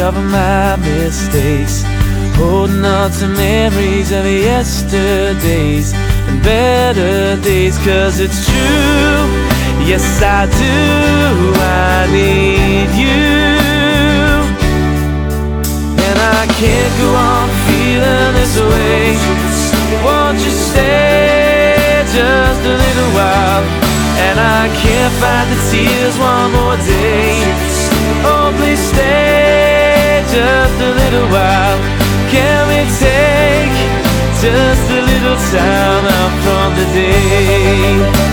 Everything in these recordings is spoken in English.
of my mistakes, holding on to memories of yesterdays and better days. 'Cause it's true, yes I do, I need you, and I can't go on feeling this way. Won't you stay just a little while? And I can't fight the tears one more day. Oh, please stay just a little while. Can we take just a little time out from the day?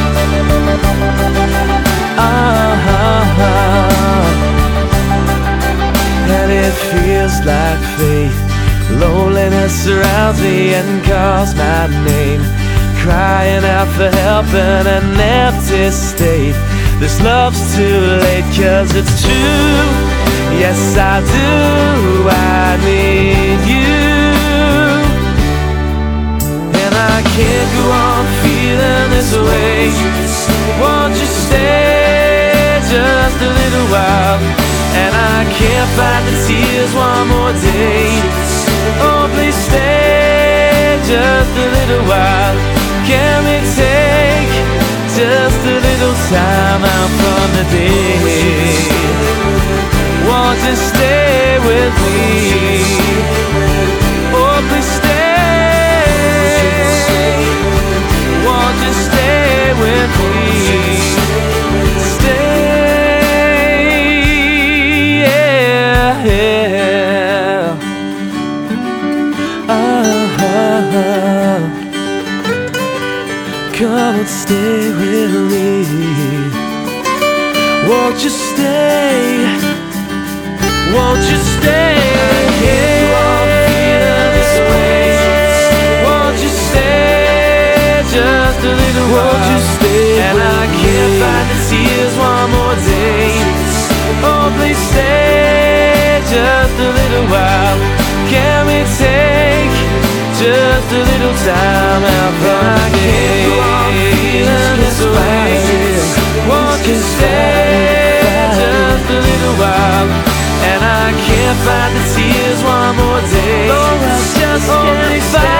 And it feels like fate. Loneliness surrounds me and calls my name, crying out for help in an empty state. This love's too late, 'cause it's true, yes I do, I need you, and I can't go on feeling this way. Won't you stay just a little while? And I can't fight the tears one more day. Oh, please stay just a little while. Can we take just a little time out from the day? Won't you stay with me? Oh, please stay. Won't you stay with me? Come and stay with me. Won't you stay? Won't you stay? Won't you stay just a little while? Won't you stay? And I can't fight the tears one more day. Oh, please stay just a little while. Can we take just a little time out from the day? This way. Won't you stay just a little while? And I can't fight the tears one more day. Oh, I just can't fight.